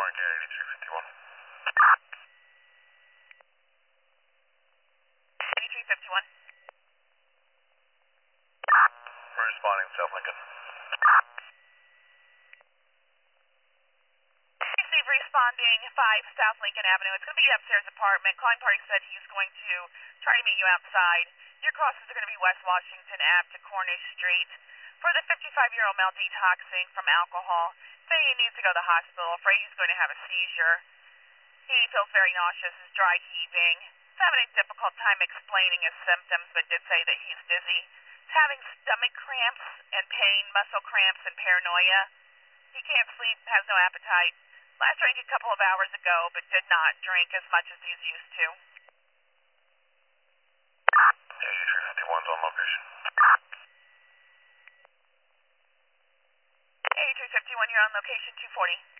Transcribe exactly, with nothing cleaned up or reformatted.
Again, eighty-three fifty-one. eighty-three fifty-one. We're responding, South Lincoln. Receive responding five South Lincoln Avenue. It's going to be an upstairs apartment. Calling party said he's going to try to meet you outside. Your crosses are going to be West Washington Avenue to Cornish Street. For the fifty-five-year-old male detoxing from alcohol, say he needs to go to the hospital, afraid he's going to have a seizure. He feels very nauseous, is dry heaving. He's having a difficult time explaining his symptoms, but did say that he's dizzy. He's having stomach cramps and pain, muscle cramps and paranoia. He can't sleep, has no appetite. Last drank a couple of hours ago, but did not drink as much as he's used to. eighty-three fifty-one's on location. eighty-three fifty-one, you're on location two forty.